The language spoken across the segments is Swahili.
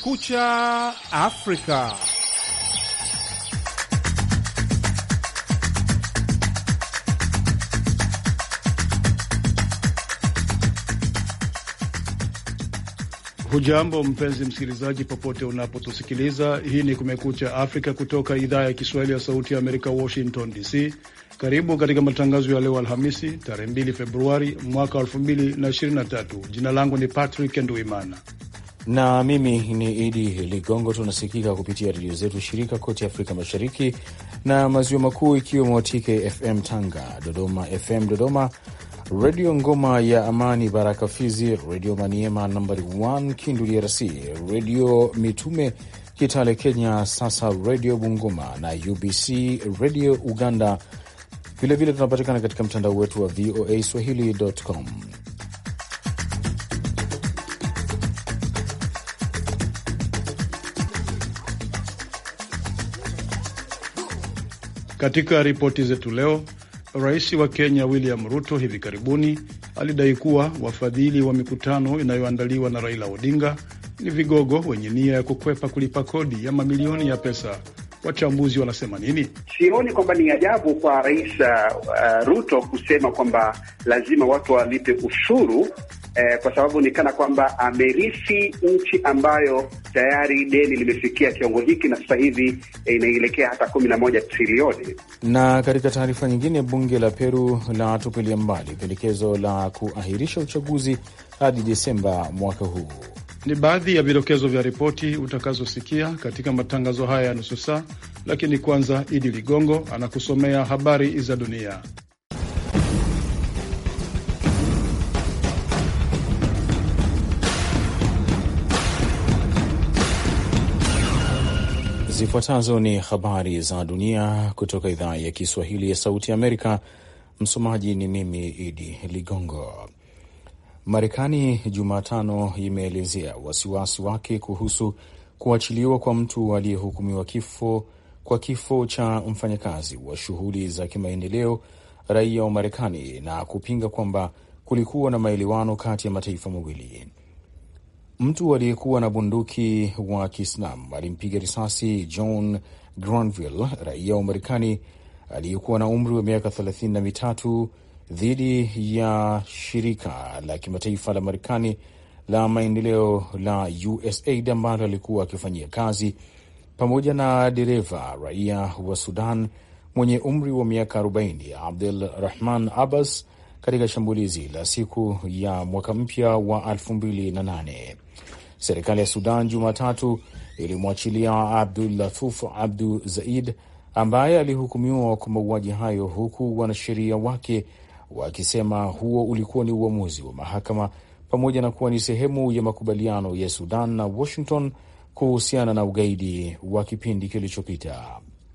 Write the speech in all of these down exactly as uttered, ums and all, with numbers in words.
Kumekucha Afrika. Hujambo mpenzi msikilizaji, popote unapotusikiliza. Hii ni Kumekucha Afrika kutoka idhaa ya Kiswahili ya Sauti ya Amerika, Washington D C. Karibu katika matangazo ya leo Alhamisi, tarehe mbili Februari mwaka elfu mbili na ishirini na tatu. Jina langu ni Patrick Nduimana na mimi ni Idi Ligongo. Tunasikika kupitia redio zetu shirika kote Afrika Mashariki na Maziwa Makuu, ikiwemo T K F M Tanga, Dodoma F M Dodoma, Radio Ngoma ya Amani Baraka Fizi, Radio Maniema nambari moja Kindu D R C, Radio Mitume Kitale Kenya, sasa Radio Bungoma na U B C Radio Uganda. Vilevile tunapatikana katika mtandao wetu wa V O A Swahili dot com. Katika ripoti zetu leo, Rais wa Kenya William Ruto hivi karibuni alidai kuwa wafadhili wa mikutano inayoandaliwa na Raila Odinga ni vigogo wenye nia ya kukwepa kulipa kodi ya mamilioni ya pesa. Wachambuzi wanasema nini? Sioni kwamba ni ajabu kwa Rais uh, Ruto kusema kwamba lazima watu walipe ushuru eh, kwa sababu ni kana kwamba amerithi nchi ambayo tayari deni limefikia kiwango hiki na sasa hivi eh, inaelekea hata kumi na moja trilioni. Na katika taarifa nyingine, bunge la Peru la tupilia mbali pendekezo la kuahirisha uchaguzi hadi Desemba mwaka huu. Ni baadhi ya vidokezo vya ripoti utakazosikia katika matangazo haya ya nusu saa, lakini kwanza Idi Ligongo anakusomea habari za dunia. Zifuatazo ni habari za dunia kutoka idhaa ya Kiswahili ya Sauti ya Amerika. Msomaji ni mimi Idi Ligongo. Marekani Jumatano imeelezea wasiwasi wake kuhusu kuachiliwa kwa mtu aliyehukumiwa kifo kwa kifo cha mfanyakazi wa shughuli za kimaendeleo raia wa Marekani na kupinga kwamba kulikuwa na maelewano kati ya mataifa mawili. Mtu aliyekuwa na bunduki wa Kiislamu alimpiga risasi John Granville, raia wa Marekani aliyekuwa na umri wa miaka thelathini na mitatu dhidi ya shirika la kimataifa la Marekani la maendeleo la U S A I D ambalo alikuwa akifanyia kazi pamoja na dereva raia wa Sudan mwenye umri wa miaka arobaini Abdel Rahman Abbas katika shambulizi la siku ya mwaka mpya wa elfu mbili na nane. Serikali ya Sudan Jumatatu ilimwachilia Abdul Latif Abdu Zaid ambaye alihukumiwa kwa mauaji hayo, huku wanasheria wake wakisema huo ulikuwa ni uamuzi wa mahakama pamoja na kuwa ni sehemu ya makubaliano ya Sudan na Washington kuhusiana na ugaidi wa kipindi kilichopita.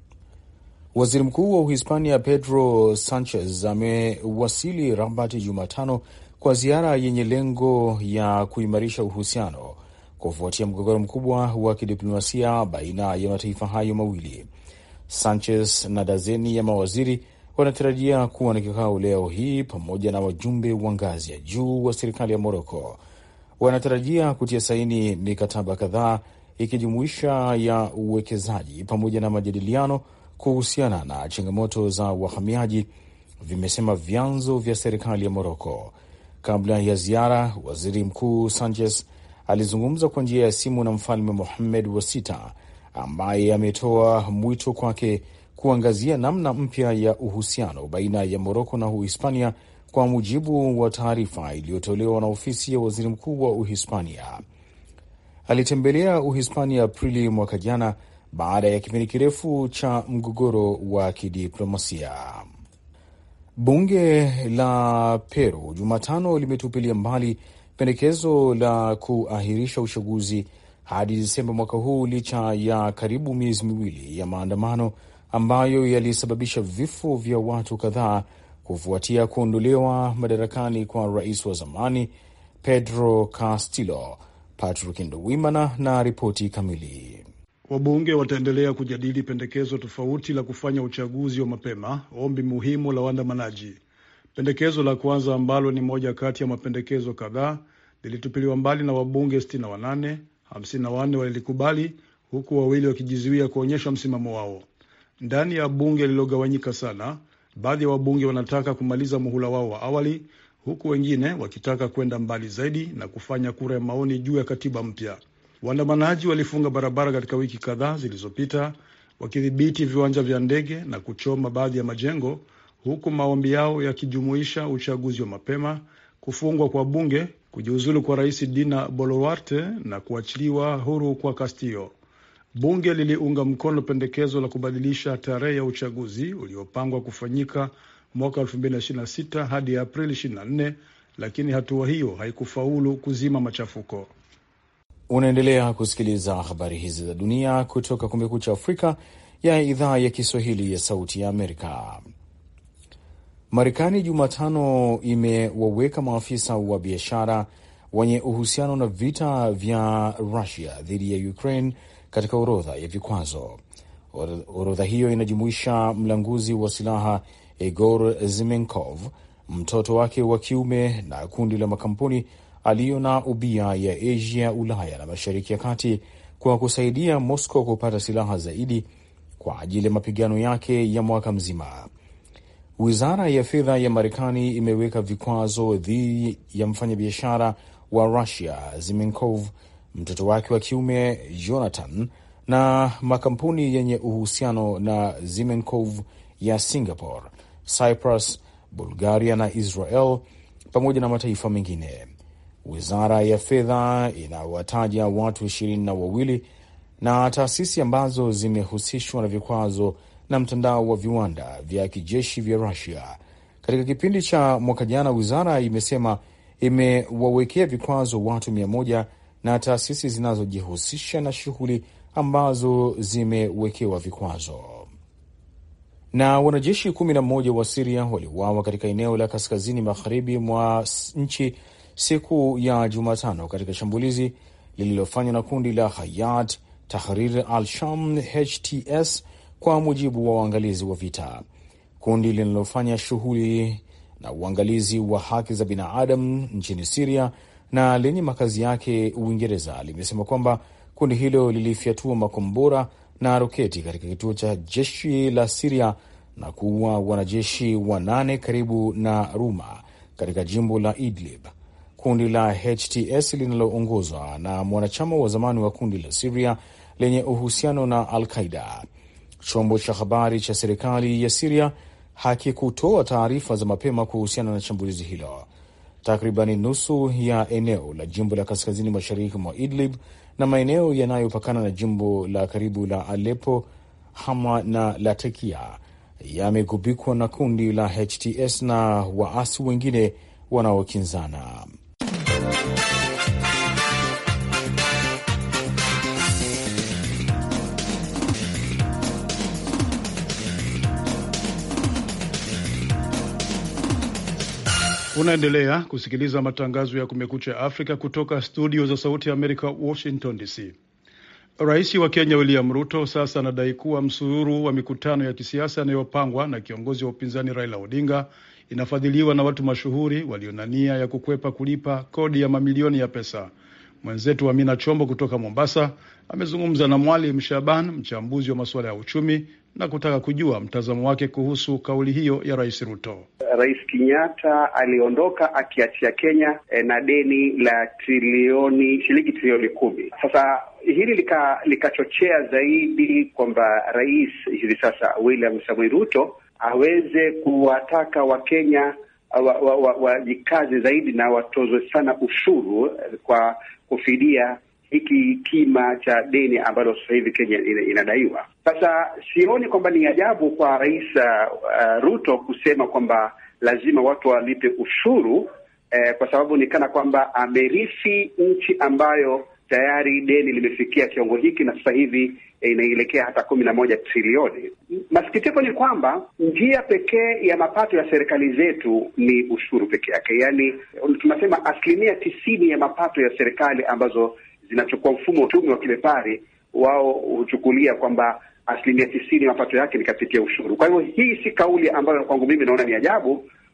Waziri Mkuu wa Uhispania Pedro Sanchez amewasili Rabat Jumatano kwa ziara yenye lengo ya kuimarisha uhusiano kufuatia mgogoro mkubwa wa kidiplomasia baina ya mataifa hayo mawili. Sanchez na dazeni ya mawaziri wanatarajia kuwa na kikao leo hii pamoja na wajumbe wa ngazi ya juu wa serikali ya Moroko. Wanatarajia kutia saini mikataba kadhaa ikijumuisha ya uwekezaji pamoja na majadiliano kuhusiana na changamoto za wahamiaji, vimesema vyanzo vya serikali ya Moroko. Kabla ya ziara, Waziri Mkuu Sanchez alizungumza kwa njia ya simu na Mfalme Mohammed wa sita ambaye ametoa mwito kwake kuangazia namna mpya ya uhusiano baina ya Moroko na Uhispania, kwa mujibu wa taarifa iliyotolewa na ofisi ya Waziri Mkuu wa Uhispania. Alitembelea Uhispania Aprili mwaka jana baada ya kipindi kirefu cha mgogoro wa kidiplomasia. Bunge la Peru Jumatano limetupilia mbali pendekezo la kuahirisha uchaguzi hadi Desemba mwaka huu licha ya karibu miezi miwili ya maandamano ambayo yalisababisha vifo vya watu kadhaa kufuatia kuondolewa madarakani kwa rais wa zamani Pedro Castillo. Patrick Nduwimana na ripoti kamili. Wabunge wataendelea kujadili pendekezo tofauti la kufanya uchaguzi wa mapema, ombi muhimu la waandamanaji. Pendekezo la kwanza, ambalo ni moja kati ya mapendekezo kadhaa, lilitupiliwa mbali na wabunge sitini na wanane, hamsini na wanne walilikubali, huku wawili wakijizuia kuonyesha msimamo wao. Ndani ya bunge lililogawanyika sana, baadhi ya wabunge wanataka kumaliza muhula wao wa awali, huku wengine wakitaka kwenda mbali zaidi na kufanya kura ya maoni juu ya katiba mpya. Waandamanaji walifunga barabara katika wiki kadhaa zilizopita, wakidhibiti viwanja vya ndege na kuchoma baadhi ya majengo, huku maombi yao yakijumuisha uchaguzi wa mapema, kufungwa kwa bunge, kujiuzulu kwa Rais Dina Boluarte na kuachiliwa huru kwa Castillo. Bunge liliunga mkono pendekezo la kubadilisha tarehe ya uchaguzi uliopangwa kufanyika mwaka elfu mbili ishirini na sita hadi Aprili ishirini na nne, lakini hatua hiyo haikufaulu kuzima machafuko. Unaendelea kusikiliza habari hizi za dunia kutoka Kumekucha Afrika ya idhaa ya Kiswahili ya Sauti ya Amerika. Marekani Jumatano imewaweka maafisa wa biashara wenye uhusiano na vita vya Russia dhidi ya Ukraine katika orodha ya vikwazo. Orodha hiyo inajumuisha mlanguzi wa silaha Igor Zimenkov, mtoto wake wa kiume na kundi la makampuni aliyo na ubia ya Asia, Ulaya na Mashariki ya Kati kwa kusaidia Moscow kupata silaha zaidi kwa ajili ya mapigano yake ya mwaka mzima. Wizara ya fedha ya Marekani imeweka vikwazo dhidi ya mfanyabiashara wa Russia Zimenkov, mtoto wake wa kiume Jonathan na makampuni yenye uhusiano na Zimenkov ya Singapore, Cyprus, Bulgaria na Israel pamoja na mataifa mengine. Wizara ya fedha inawataja watu ishirini na wawili na taasisi ambazo zimehusishwa na vikwazo na mtandao wa viwanda vya kijeshi vya Russia. Katika kipindi cha mwaka jana, wizara imesema imewawekea vikwazo watu mia moja na taasisi zinazojihusisha na shughuli ambazo zimewekewa vikwazo. Na wanajeshi kumi na moja wa Syria waliuawa katika eneo la kaskazini magharibi mwa nchi siku ya Jumatano katika shambulizi lililofanywa na kundi la Hayat Tahrir al-Sham H T S, kwa mujibu wa uangalizi wa vita. Kundi linalofanya shughuli na uangalizi wa haki za binadamu nchini Syria na lenye makazi yake Uingereza limesema kwamba kundi hilo lilifyatua makombora na roketi katika kituo cha jeshi la Syria na kuua wanajeshi wanane karibu na Ruma katika jimbo la Idlib. Kundi la H T S linaloongozwa na mwanachama wa zamani wa kundi la Syria lenye uhusiano na Al-Qaeda. Chombo cha habari cha serikali ya Syria hakikutoa taarifa za mapema kuhusiana na shambulizi hilo. Takribani nusu ya eneo la jimbo la kaskazini mashariki mwa Idlib na maeneo yanayopakana na jimbo la karibu la Aleppo, Hama na Latakia yamegubikwa na kundi la H T S na waasi wengine wanaokinzana. Unaendelea kusikiliza matangazo ya Kumekucha Afrika kutoka studio za Sauti ya Amerika, Washington D C. Rais wa Kenya William Ruto sasa anadai kuwa msururu wa mikutano ya kisiasa inayopangwa na kiongozi wa upinzani Raila Odinga inafadhiliwa na watu mashuhuri walio na nia ya kukwepa kulipa kodi ya mamilioni ya pesa. Mwenzetu Amina Chombo kutoka Mombasa amezungumza na Mwalimu Shaban, mchambuzi wa masuala ya uchumi, na kutaka kujua mtazamo wake kuhusu kauli hiyo ya Rais Ruto. Rais Kenyatta aliondoka akiachia Kenya eh, na deni la trilioni shilingi trilioni kumi. Sasa hili lika likachochea zaidi kwamba rais hivi sasa William Samoei Ruto aweze kuwataka Wakenya wajikaze wa, wa, wa zaidi na watozwe sana ushuru kwa kufidia hiki kima cha deni ambalo sasa hivi Kenya inadaiwa. Sasa sioni kwamba ni ajabu kwa rais uh, Ruto kusema kwamba lazima watu walipe ushuru eh, kwa sababu ni kana kwamba amerithi nchi ambayo tayari deni limefikia kiwango hiki na sasa hivi eh, inaelekea hata kumi na moja trilioni. Masikitiko ni kwamba njia pekee ya mapato ya serikali zetu ni ushuru pekee yake. Yaani tunasema asilimia tisini ya mapato ya serikali ambazo zinachukua mfumo uchumi wa kibepari, wao huchukulia kwamba asilimia tisini ya mapato yake ni kupitia ushuru. Kwa hivyo hii si kauli ambayo kwangu mimi naona ni ajabu,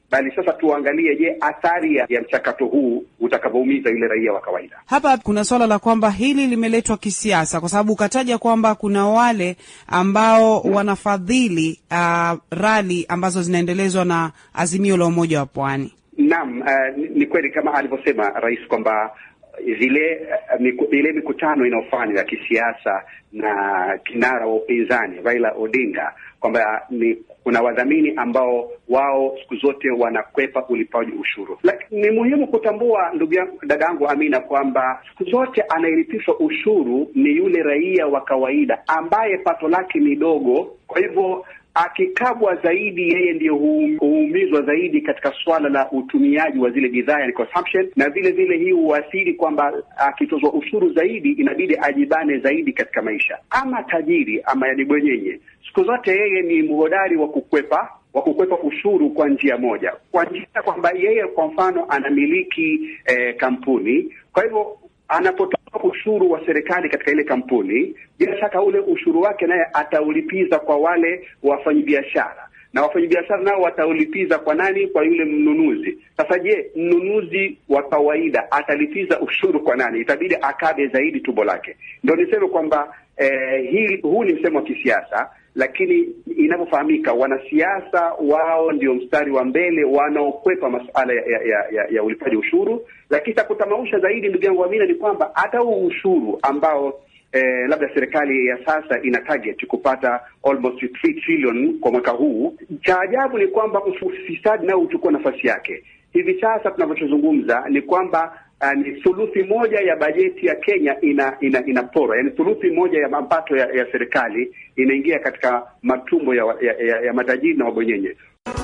bali sasa tuangalie, je, athari ya mchakato huu utakavyoumiza yule raia wa kawaida. Hapa kuna swala la kwamba hili limeletwa kisiasa, kwa sababu ukataja kwamba kuna wale ambao wanafadhili uh, rali ambazo zinaendelezwa na Azimio la Umoja wa Pwani. Naam, uh, ni kweli kama alivyosema rais kwamba zile uh, ile mikutano inayofanywa ya kisiasa na kinara wa upinzani Raila Odinga, kwamba ni kuna wadhamini ambao wao siku zote wanakwepa ulipaji ushuru. Lakini ni muhimu kutambua, ndugu yangu, dadangu Amina, kwamba siku zote anayelipishwa ushuru ni yule raia wa kawaida ambaye pato lake ni dogo. Kwa hivyo akikabwa zaidi, yeye ndiyo huumizwa zaidi katika swala la utumiaji wa zile bidhaa, yani consumption, na vile vile hii huathiri kwamba akitozwa ushuru zaidi inabidi ajibane zaidi katika maisha. Ama tajiri ama yani bwenyenye, siku zote yeye ni mhodari wa kukwepa wa kukwepa ushuru kwa njia moja, kwa njia kwamba yeye kwa mfano anamiliki eh, kampuni. Kwa hivyo anapotoa ushuru wa serikali katika ile kampuni, bila shaka ule ushuru wake naye ataulipiza kwa wale wafanyabiashara, na wafanyabiashara nao wataulipiza kwa nani? Kwa yule mnunuzi. Sasa je, mnunuzi wa kawaida atalipiza ushuru kwa nani? Itabidi akabe zaidi tumbo lake. Ndio niseme kwamba eh, hii huu ni msemo wa kisiasa, lakini inavyofahamika wanasiasa wao ndio mstari wa mbele wanaokwepa masuala ya, ya, ya, ya ulipaji ushuru. Lakini takutamausha zaidi, ndugu yangu Amina, ni kwamba hata huu ushuru ambao eh, labda serikali ya sasa ina target kupata almost three trillion kwa mwaka huu, cha ajabu ni kwamba ufisadi nao uchukua nafasi yake. Hivi sasa tunavyozungumza ni kwamba Uh, ni thuluthi moja ya bajeti ya Kenya ina ina inapora, yani thuluthi moja ya mapato ya, ya serikali inaingia katika matumbo ya, ya, ya, ya matajiri na wabonyenye.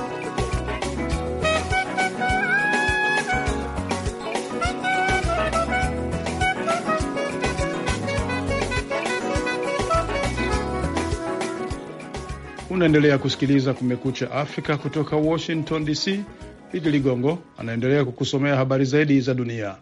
Unaendelea kusikiliza Kumekucha Afrika kutoka Washington D C. Idi Ligongo anaendelea kukusomea habari zaidi za dunia.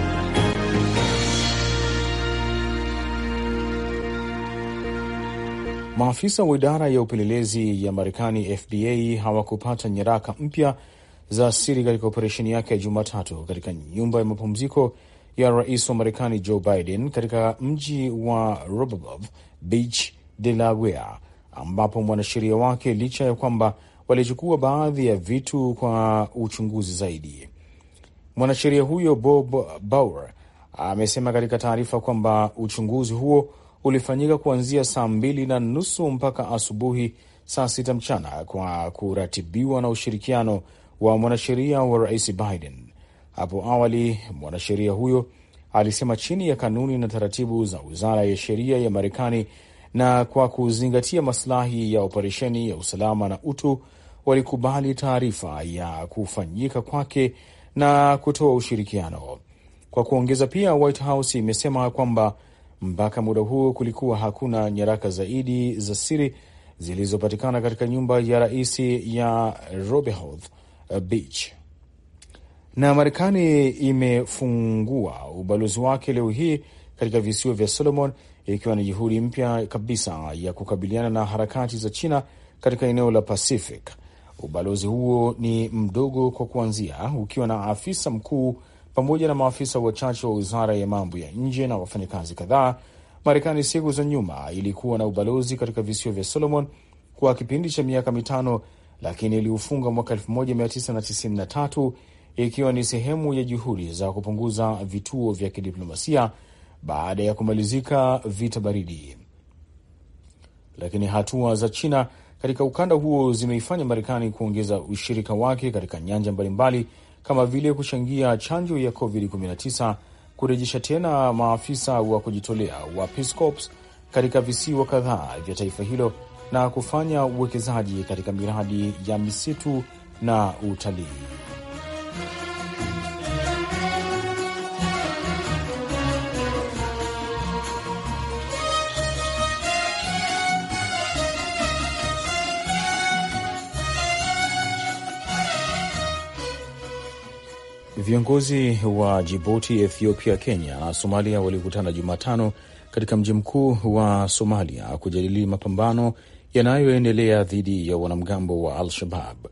Maafisa wa idara ya upelelezi ya Marekani F B I hawakupata nyaraka mpya za siri katika operesheni yake ya Jumatatu katika nyumba ya mapumziko ya rais wa Marekani Joe Biden katika mji wa Rehoboth Beach, Delaware, ambapo mwanasheria wake, licha ya kwamba walichukua baadhi ya vitu kwa uchunguzi zaidi. Mwanasheria huyo Bob Bauer amesema katika taarifa kwamba uchunguzi huo ulifanyika kuanzia saa mbili na nusu mpaka asubuhi saa sita mchana kwa kuratibiwa na ushirikiano wa mwanasheria wa rais Biden. Hapo awali mwanasheria huyo alisema chini ya kanuni na taratibu za wizara ya sheria ya Marekani na kwa kuzingatia maslahi ya operesheni ya usalama na utu, walikubali taarifa ya kufanyika kwake na kutoa ushirikiano. Kwa kuongeza pia, White House imesema kwamba mpaka muda huo kulikuwa hakuna nyaraka zaidi za siri zilizopatikana katika nyumba ya rais ya Rehoboth Beach. Na Marekani imefungua ubalozi wake leo hii katika visiwa vya Solomon, ikiwa ni juhudi mpya kabisa ya kukabiliana na harakati za China katika eneo la Pacific. Ubalozi huo ni mdogo kwa kuanzia, ukiwa na afisa mkuu pamoja na maafisa wachache wa wizara ya mambo ya nje na wafanyakazi kadhaa. Marekani siku za nyuma ilikuwa na ubalozi katika visiwa vya Solomon kwa kipindi cha miaka mitano, lakini iliufunga mwaka elfu moja mia tisa tisini na tatu ikiwa ni sehemu ya juhudi za kupunguza vituo vya kidiplomasia baada ya kumalizika vita baridi. Lakini hatua za China katika ukanda huo zimeifanya Marekani kuongeza ushirika wake katika nyanja mbalimbali kama vile kuchangia chanjo ya covid kumi na tisa, kurejesha tena maafisa wa kujitolea wa Peace Corps katika visiwa kadhaa vya taifa hilo na kufanya uwekezaji katika miradi ya misitu na utalii. Viongozi wa Djibouti, Ethiopia, Kenya na Somalia walikutana Jumatano katika mji mkuu wa Somalia kujadili mapambano yanayoendelea dhidi ya wanamgambo wa Al-Shabab.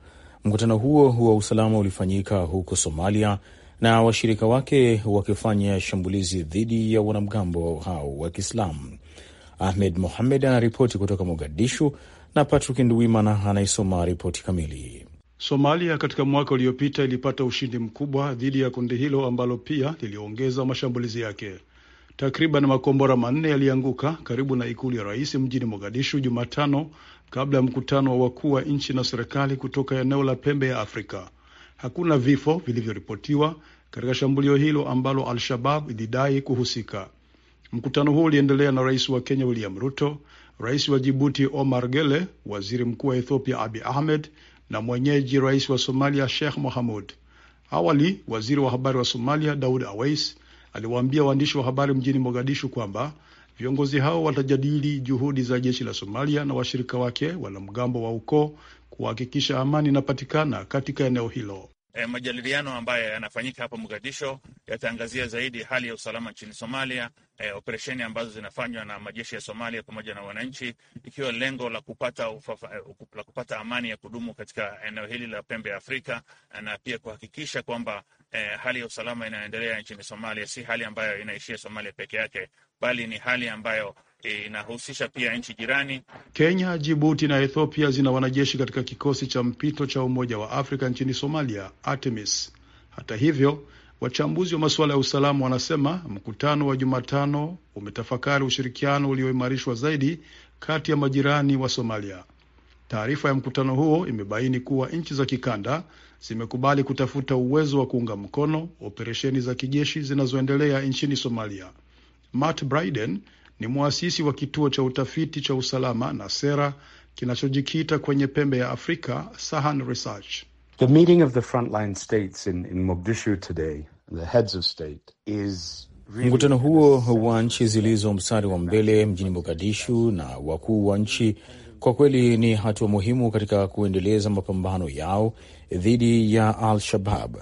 Mkutano huo wa usalama ulifanyika huko Somalia na washirika wake wakifanya shambulizi dhidi ya wanamgambo hao wa Kiislamu. Ahmed Mohamed anaripoti kutoka Mogadishu na Patrick Nduwimana anaisoma ripoti kamili. Somalia katika mwaka uliopita ilipata ushindi mkubwa dhidi ya kundi hilo ambalo pia liliongeza mashambulizi yake. Takriban makombora manne yalianguka karibu na ikulu ya rais mjini Mogadishu Jumatano kabla ya mkutano wa wakuu wa nchi na serikali kutoka eneo la pembe ya Afrika. Hakuna vifo vilivyoripotiwa katika shambulio hilo ambalo Al-Shabaab ilidai kuhusika. Mkutano huo uliendelea na rais wa Kenya William Ruto, rais wa Djibouti Omar Gele, waziri mkuu wa Ethiopia Abiy Ahmed na mwenyeji rais wa Somalia Sheikh Mohamud. Awali, waziri wa habari wa Somalia Daud Awais aliwaambia waandishi wa habari mjini Mogadishu kwamba viongozi hao watajadili juhudi za jeshi la Somalia na washirika wake wanamgambo wa ukoo kuhakikisha amani inapatikana katika eneo hilo. E, majadiliano ambayo yanafanyika hapa Mogadishu yataangazia zaidi hali ya usalama nchini Somalia, e, operesheni ambazo zinafanywa na majeshi ya Somalia pamoja na wananchi, ikiwa lengo la kupata ufafa, la kupata amani ya kudumu katika eneo hili la pembe ya Afrika, na pia kuhakikisha kwamba e, hali ya usalama inaendelea nchini Somalia, si hali ambayo inaishia Somalia peke yake, bali ni hali ambayo inahusisha pia nchi jirani. Kenya, Djibouti na Ethiopia zina wanajeshi katika kikosi cha mpito cha Umoja wa Afrika nchini Somalia, Artemis. Hata hivyo, wachambuzi wa masuala ya usalama wanasema mkutano wa Jumatano umetafakari ushirikiano ulioimarishwa zaidi kati ya majirani wa Somalia. Taarifa ya mkutano huo imebaini kuwa nchi za kikanda zimekubali kutafuta uwezo wa kuunga mkono operesheni za kijeshi zinazoendelea nchini Somalia. Matt Bryden ni muasisi wa kituo cha utafiti cha usalama na sera kinachojikita kwenye pembe ya Afrika, Sahan Research. The meeting of the frontline states in, in Mogadishu today, the heads of state, is really... Mkutano huo wa nchi zilizo mstari wa mbele mjini Mogadishu na wakuu wa nchi kwa kweli ni hatua muhimu katika kuendeleza mapambano yao dhidi ya Al-Shabaab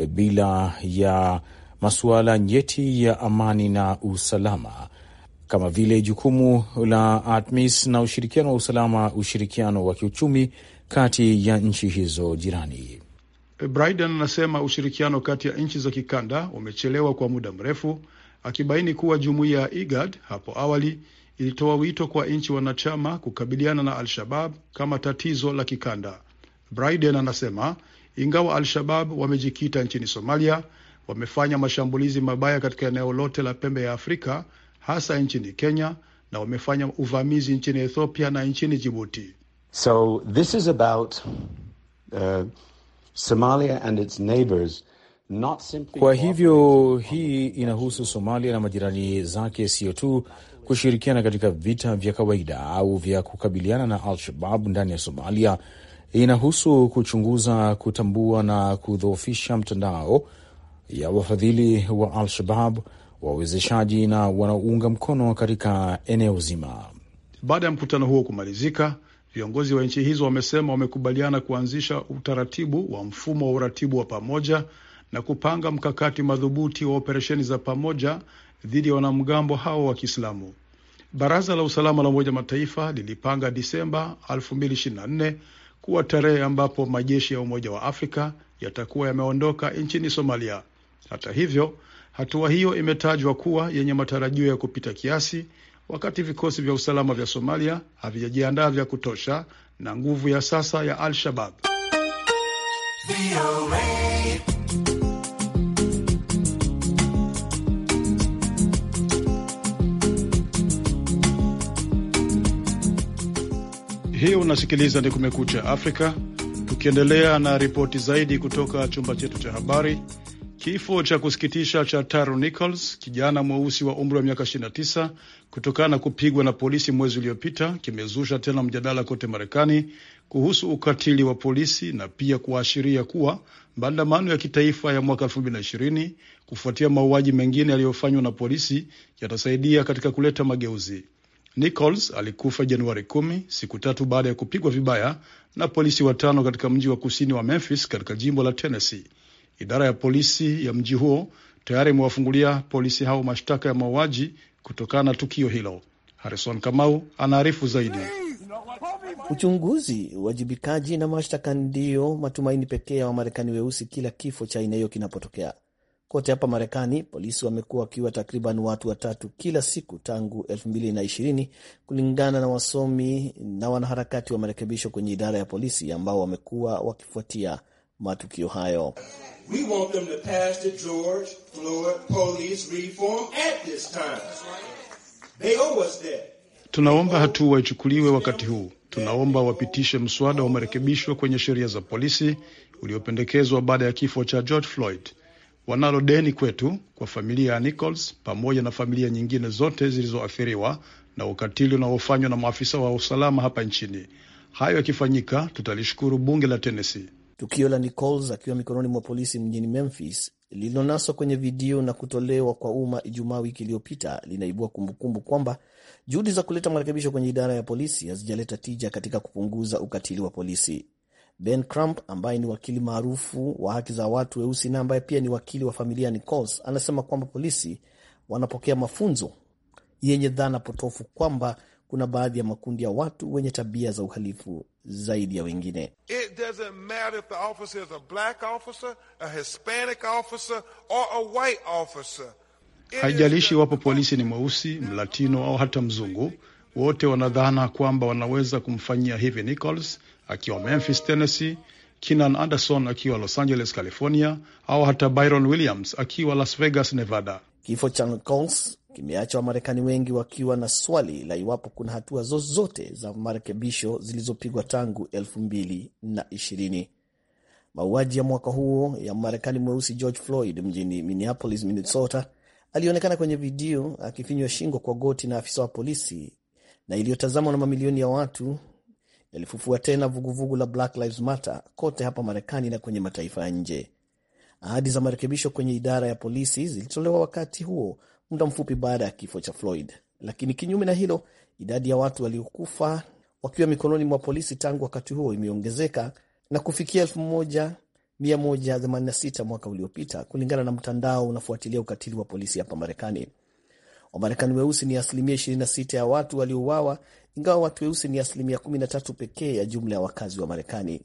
bila ya masuala nyeti ya amani na usalama kama vile jukumu la Artemis na ushirikiano wa usalama, ushirikiano wa kiuchumi kati ya nchi hizo jirani. Bryden anasema ushirikiano kati ya nchi za kikanda umechelewa kwa muda mrefu, akibaini kuwa jumuiya ya IGAD hapo awali ilitoa wito kwa nchi wanachama kukabiliana na Al-Shabaab kama tatizo la kikanda. Bryden anasema ingawa Al-Shabaab wamejikita nchini Somalia, wamefanya mashambulizi mabaya katika eneo lote la pembe ya Afrika, hasa nchini Kenya, na wamefanya uvamizi nchini Ethiopia na nchini Djibouti. So this is about uh, Somalia and its neighbors, not simply... Kwa hivyo hii inahusu Somalia na majirani zake, sio tu kushirikiana katika vita vya kawaida au vya kukabiliana na Al-Shabaab ndani ya Somalia. Inahusu kuchunguza, kutambua na kudhoofisha mtandao ya wafadhili wa Al-Shabaab, wawezeshaji na wanaounga mkono katika eneo zima. Baada ya mkutano huo kumalizika, viongozi wa nchi hizo wamesema wamekubaliana kuanzisha utaratibu wa mfumo wa uratibu wa pamoja na kupanga mkakati madhubuti wa operesheni za pamoja dhidi ya wanamgambo hao wa Kiislamu. Baraza la Usalama la Umoja Mataifa lilipanga Disemba elfu mbili ishirini na nne kuwa tarehe ambapo majeshi ya Umoja wa Afrika yatakuwa yameondoka nchini Somalia. Hata hivyo, hatua hiyo imetajwa kuwa yenye matarajio ya kupita kiasi, wakati vikosi vya usalama vya Somalia havijajiandaa vya kutosha na nguvu ya sasa ya Al-Shabaab. Hii unasikiliza ni Kumekucha Afrika. Tukiendelea na ripoti zaidi kutoka chumba chetu cha habari. Kifo cha kusikitisha cha Tyrone Nichols, kijana mweusi wa umri wa miaka ishirini na tisa, kutokana na kupigwa na polisi mwezi uliopita, kimezusha tena mjadala kote Marekani kuhusu ukatili wa polisi na pia kuashiria kuwa maandamano ya kitaifa ya mwaka elfu mbili na ishirini kufuatia mauaji mengine yaliyofanywa na polisi yatasaidia katika kuleta mageuzi. Nichols alikufa Januari kumi, siku tatu baada ya kupigwa vibaya na polisi watano katika mji wa kusini wa Memphis katika jimbo la Tennessee. Idara ya polisi ya mji huo tayari imewafungulia polisi hao mashtaka ya mauaji kutokana na tukio hilo. Harrison Kamau anaarifu zaidi. Uchunguzi, uwajibikaji na mashtaka ndiyo matumaini pekee ya Wamarekani weusi kila kifo cha aina hiyo kinapotokea. Kote hapa Marekani, polisi wamekuwa wakiwa takriban watu watatu kila siku tangu elfu mbili na ishirini, kulingana na wasomi na wanaharakati wa marekebisho kwenye idara ya polisi ambao wamekuwa wakifuatia matukio hayo. We want them to pass the George Floyd police reform at this time. They owe us that. Tunaomba hatua ichukuliwe wakati huu. Tunaomba wapitishe mswada wa marekebisho kwenye sheria za polisi uliopendekezwa baada ya kifo cha George Floyd. Wanalo deni kwetu, kwa familia ya Nichols pamoja na familia nyingine zote zilizoathiriwa na ukatili unaofanywa na maafisa wa usalama hapa nchini. Hayo yakifanyika, tutalishukuru bunge la Tennessee. Tukio la Nichols akiwa mikononi mwa polisi mjini Memphis lililonaswa kwenye video na kutolewa kwa umma Ijumaa wiki iliyopita linaibua kumbukumbu kwamba juhudi za kuleta marekebisho kwenye idara ya polisi hazijaleta tija katika kupunguza ukatili wa polisi. Ben Crump ambaye ni wakili maarufu wa haki za watu weusi na ambaye pia ni wakili wa familia Nichols anasema kwamba polisi wanapokea mafunzo yenye dhana potofu kwamba kuna baadhi ya makundi ya watu wenye tabia za uhalifu zaidi ya wengine. It doesn't matter if the officer is a black officer, a Hispanic officer or a white officer. Haijalishi wapo polisi ni mweusi, mlatino au hata mzungu, wote wanadhana kwamba wanaweza kumfanyia hivi Nichols akiwa Memphis, Tennessee, Keenan Anderson akiwa Los Angeles, California, au hata Byron Williams akiwa Las Vegas, Nevada. Kifo cha Nichols kimeacha Wamarekani wengi wakiwa na swali la iwapo kuna hatua zozote za marekebisho zilizopigwa tangu elfu mbili na ishirini. Mauaji ya mwaka huo ya Marekani mweusi George Floyd mjini Minneapolis, Minnesota, alionekana kwenye video akifinywa shingo kwa goti na afisa wa polisi, na iliyotazamwa na mamilioni ya watu, yalifufua tena vuguvugu la Black Lives Matter kote hapa Marekani na kwenye mataifa ya nje. Ahadi za marekebisho kwenye idara ya polisi zilitolewa wakati huo, muda mfupi baada ya kifo cha Floyd. Lakini kinyume na hilo, idadi ya watu waliokufa wakiwa mikononi mwa polisi tangu wakati huo imeongezeka na kufikia elfu moja mia moja themanini na sita mwaka uliopita, kulingana na mtandao unafuatilia ukatili wa polisi hapa Marekani. Wamarekani weusi ni asilimia ishirini na sita ya watu waliouawa, ingawa watu weusi ni asilimia kumi na tatu pekee ya jumla ya wakazi wa Marekani.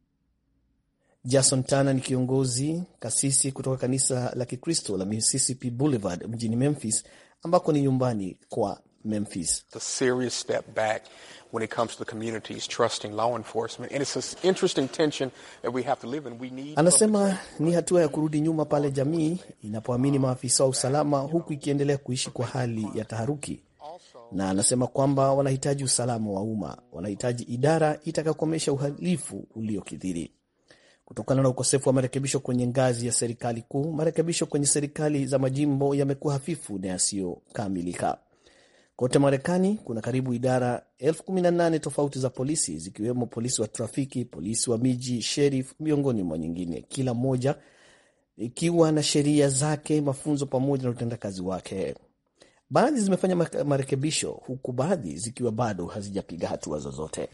Jason Turner ni kiongozi kasisi kutoka kanisa la Kikristo la Mississippi Boulevard mjini Memphis, ambako ni nyumbani kwa Memphis. It's a serious step back when it comes to the communities trusting law enforcement, and it's an interesting tension that we have to live in. We need. Anasema ni hatua ya kurudi nyuma pale jamii inapoamini maafisa wa usalama, huku ikiendelea kuishi kwa hali ya taharuki. Na anasema kwamba wanahitaji usalama wa umma, wanahitaji idara itakayokomesha uhalifu uliokithiri. Kutokana na ukosefu wa marekebisho kwenye ngazi ya serikali kuu, marekebisho kwenye serikali za majimbo yamekuwa hafifu na yasiyokamilika. Kote Marekani kuna karibu idara elfu kumi na nane tofauti za polisi, zikiwemo polisi wa trafiki, polisi wa miji, sheriff, miongoni mwa nyingine, kila moja ikiwa na sheria zake, mafunzo pamoja na utendakazi wake. Baadhi zimefanya marekebisho, huku baadhi zikiwa bado hazijapiga hatua zozote.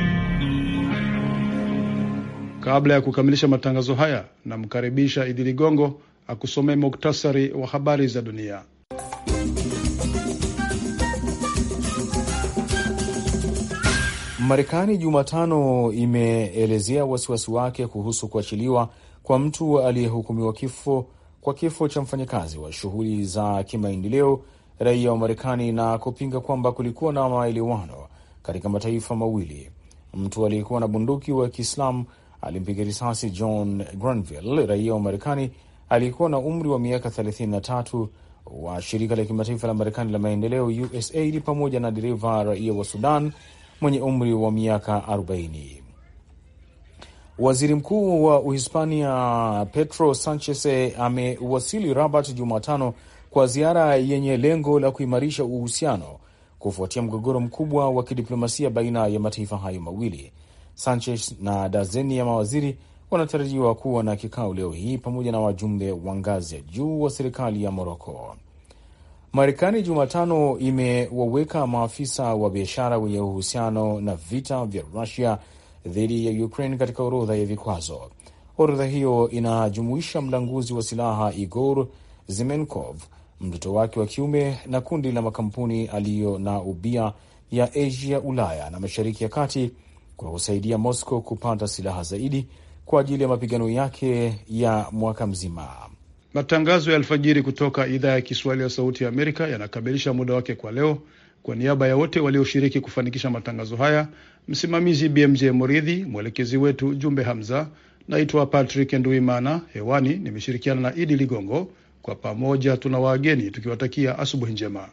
Kabla ya kukamilisha matangazo haya, namkaribisha Idi Ligongo akusomee muktasari wa habari za dunia. Marekani Jumatano imeelezea wasiwasi wake kuhusu kuachiliwa kwa mtu aliyehukumiwa kifo kwa kifo cha mfanyakazi wa shughuli za kimaendeleo raia wa Marekani na kupinga kwamba kulikuwa na maelewano katika mataifa mawili. Mtu aliyekuwa na bunduki wa Kiislamu alimpiga risasi John Granville, raia wa Marekani aliyekuwa na umri wa miaka thelathini na tatu, wa shirika la kimataifa la Marekani la maendeleo U S A I D, pamoja na dereva raia wa Sudan mwenye umri wa miaka arobaini. Waziri Mkuu wa Uhispania Pedro Sanchez amewasili Rabat Jumatano kwa ziara yenye lengo la kuimarisha uhusiano kufuatia mgogoro mkubwa wa kidiplomasia baina ya mataifa hayo mawili. Sanchez na dazeni ya mawaziri wanatarajiwa kuwa na kikao leo hii pamoja na wajumbe wa ngazi ya juu wa serikali ya Morocco. Marekani Jumatano imewaweka maafisa wa biashara wenye uhusiano na vita vya Russia dhidi ya Ukraine katika orodha ya vikwazo. Orodha hiyo inajumuisha mlanguzi wa silaha Igor Zimenkov, mtoto wake wa kiume, na kundi la makampuni aliyo na ubia ya Asia, Ulaya na Mashariki ya Kati kwa kusaidia Moscow kupata silaha zaidi kwa ajili ya mapigano yake ya mwaka mzima. Matangazo ya alfajiri kutoka idhaa ya Kiswahili ya Sauti ya Amerika yanakamilisha muda wake kwa leo. Kwa niaba ya wote walioshiriki kufanikisha matangazo haya, msimamizi B M J Moridhi, mwelekezi wetu Jumbe Hamza, naitwa Patrick Nduimana. Hewani nimeshirikiana na Idi Ligongo. Kwa pamoja tuna wageni tukiwatakia asubuhi njema.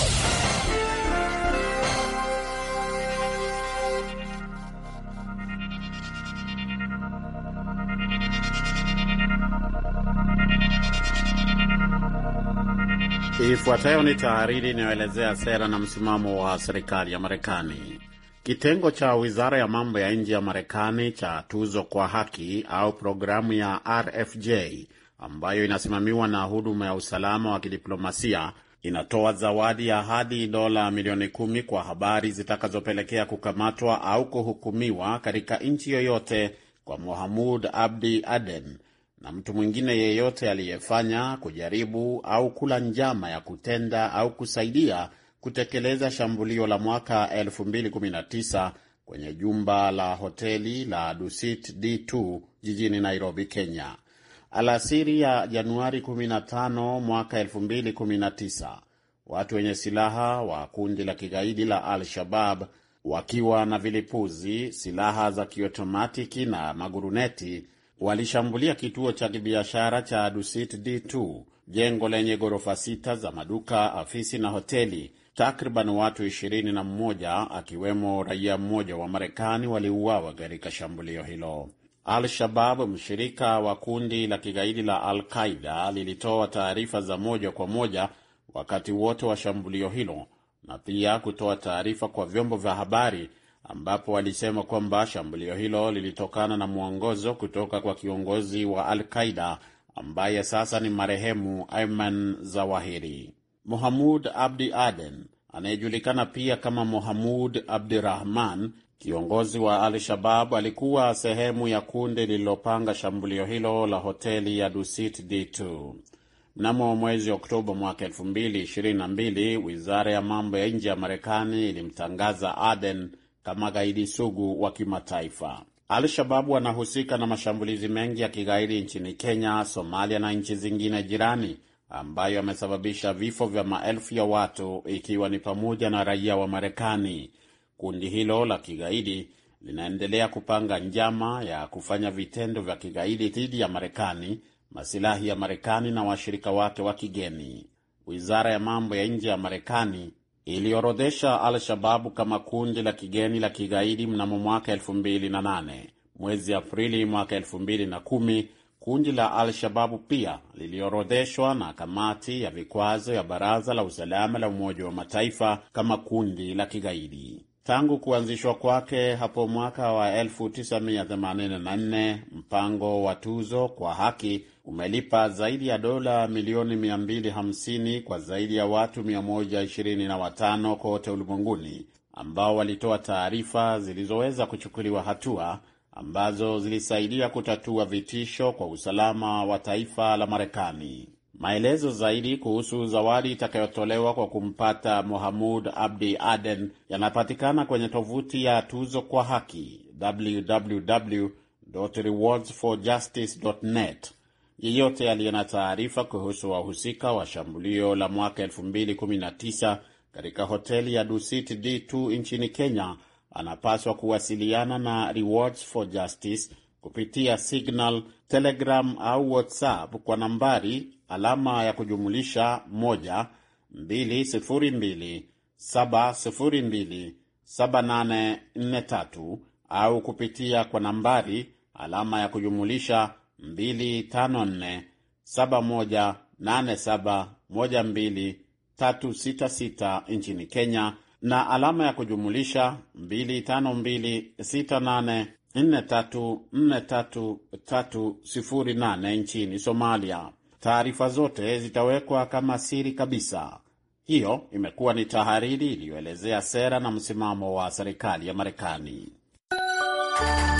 Ifuatayo ni tahariri inayoelezea sera na msimamo wa serikali ya Marekani. Kitengo cha Wizara ya Mambo ya Nje ya Marekani cha Tuzo kwa Haki au programu ya R F J ambayo inasimamiwa na huduma ya usalama wa kidiplomasia inatoa zawadi ya hadi dola milioni kumi kwa habari zitakazopelekea kukamatwa au kuhukumiwa katika nchi yoyote kwa Mohamud Abdi Aden na mtu mwingine yeyote aliyefanya, kujaribu au kula njama ya kutenda au kusaidia kutekeleza shambulio la mwaka elfu mbili kumi na tisa kwenye jumba la hoteli la Dusit D two jijini Nairobi, Kenya. Alasiri ya Januari kumi na tano mwaka elfu mbili kumi na tisa, watu wenye silaha wa kundi la kigaidi la Al-Shabaab wakiwa na vilipuzi, silaha za kiotomatiki na maguruneti walishambulia kituo cha kibiashara cha Dusit D two, jengo lenye ghorofa sita za maduka, afisi na hoteli. Takriban watu ishirini na mmoja akiwemo raia mmoja wa Marekani waliuawa katika shambulio hilo. Al-Shabaab, mshirika wa kundi la kigaidi la Al-Qaeda, lilitoa taarifa za moja kwa moja wakati wote wa shambulio hilo na pia kutoa taarifa kwa vyombo vya habari ambapo walisema kwamba shambulio hilo lilitokana na mwongozo kutoka kwa kiongozi wa Al-Qaeda ambaye sasa ni marehemu Ayman Zawahiri. Mohamud Abdi Aden, anayejulikana pia kama Mohamud Abdirahman, kiongozi wa Al-Shabaab, alikuwa sehemu ya kundi lililopanga shambulio hilo la hoteli ya Dusit D two. Mnamo mwezi Oktoba mwaka elfu mbili ishirini na mbili, Wizara ya Mambo ya Nje ya Marekani ilimtangaza Aden kama gaidi sugu wa kimataifa. Al-Shabaab wanahusika na mashambulizi mengi ya kigaidi nchini Kenya, Somalia na nchi zingine jirani ambayo yamesababisha vifo vya maelfu ya watu ikiwa ni pamoja na raia wa Marekani. Kundi hilo la kigaidi linaendelea kupanga njama ya kufanya vitendo vya kigaidi dhidi ya Marekani, masilahi ya Marekani na washirika wake wa kigeni. Wizara ya Mambo ya Nje ya Marekani iliorodhesha Al-Shababu kama kundi la kigeni la kigaidi mnamo mwaka elfu mbili na nane. Mwezi Aprili mwaka elfu mbili na kumi, kundi la Al-Shababu pia liliorodheshwa na kamati ya vikwazo ya Baraza la Usalama la Umoja wa Mataifa kama kundi la kigaidi. Tangu kuanzishwa kwake hapo mwaka wa elfu tisa mia themanini na nne, mpango wa tuzo kwa haki umelipa zaidi ya dola milioni mia mbili hamsini kwa zaidi ya watu mia moja ishirini na watano kote ulimwenguni ambao walitoa taarifa zilizoweza kuchukuliwa hatua ambazo zilisaidia kutatua vitisho kwa usalama wa taifa la Marekani. Maelezo zaidi kuhusu zawadi itakayotolewa kwa kumpata Mohamud Abdi Aden yanapatikana kwenye tovuti ya Tuzo kwa Haki, w w w dot rewards for justice dot net. Yeyote aliye na taarifa kuhusu wahusika wa shambulio la mwaka elfu mbili kumi na tisa katika hoteli ya Dusit D two nchini Kenya anapaswa kuwasiliana na Rewards for Justice kupitia Signal, Telegram au WhatsApp kwa nambari alama ya kujumulisha moja mbili sifuri mbili saba sifuri mbili saba nane nne tatu au kupitia kwa nambari alama ya kujumulisha mbili tano nne saba moja nane saba moja mbili tatu sita sita nchini Kenya na alama ya kujumulisha mbili tano mbili sita nane nne tatu nne tatu tatu sifuri nane nchini Somalia. Taarifa zote zitawekwa kama siri kabisa. Hiyo imekuwa ni tahariri iliyoelezea sera na msimamo wa serikali ya Marekani.